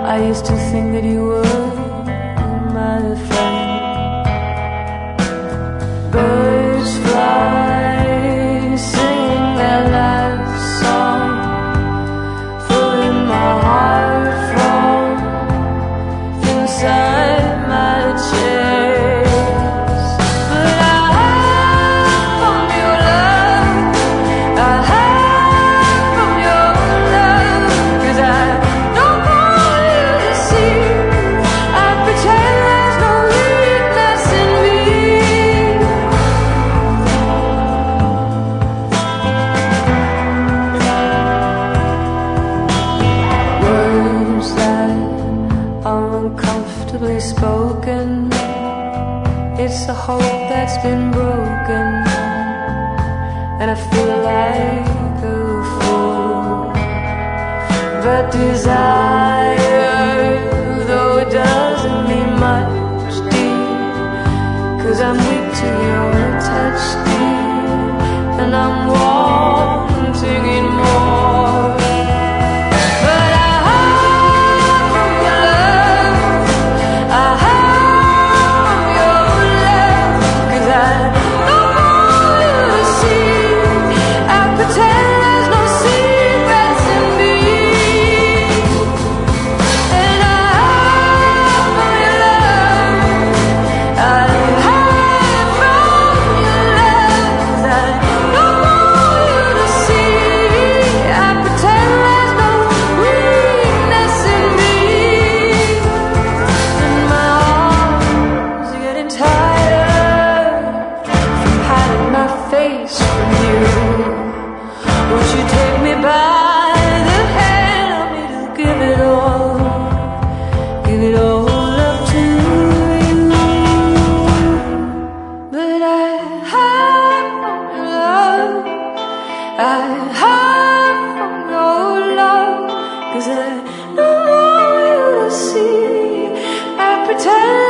I used to think that you were my friend. Birds fly, singing their last song, filling my heart from inside my chest. But I hide from your love, I hide from your love, 'cause I don't want you to see. I pretend there's no weakness in me. Words that are uncomfortably spoken, it's a hope that's been broken, and I feel like a fool. But desire, though it doesn't mean much, dear, 'cause I'm weak to your touch, dear, and I'm wanting it more. But I hide from your love, I hide from your love, 'cause I don't want you to see. I pretend there's no secrets in me. And I hide from your love, I hide from your love, 'cause I don't want you to see. I pretend there's no weakness in me. And my arms are getting tired from hiding my face from you. Won't you take me by the hand, help me to give it all up to you. But I hide from your love, I hide from your love, 'cause I don't want you to see. I pretend